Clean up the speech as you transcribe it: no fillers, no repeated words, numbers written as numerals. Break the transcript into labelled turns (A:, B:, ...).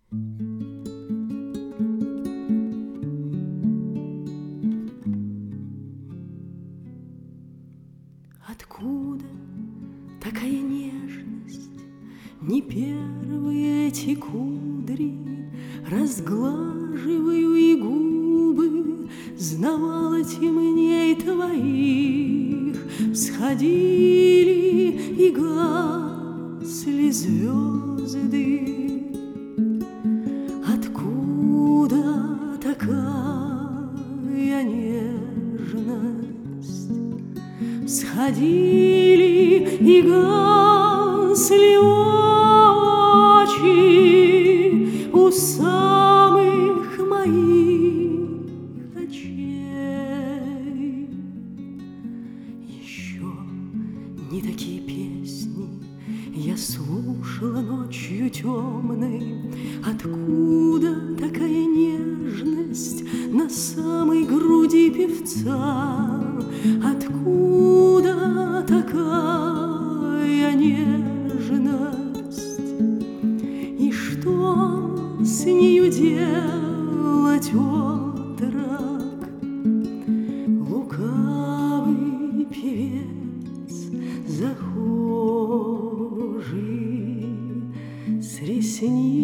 A: Откуда такая нежность? Не первые эти кудри разглаживаю и губы, знавала темней твоих, всходили и гасли звезды. Откуда такая нежность? Всходили и гасли очи у самых моих очей. Еще не такие песни я слушала ночью темной. Откуда такая нежность на самой груди певца? Откуда такая нежность? И что с нею делать, отрок? Лукавый певец захожий с ресниц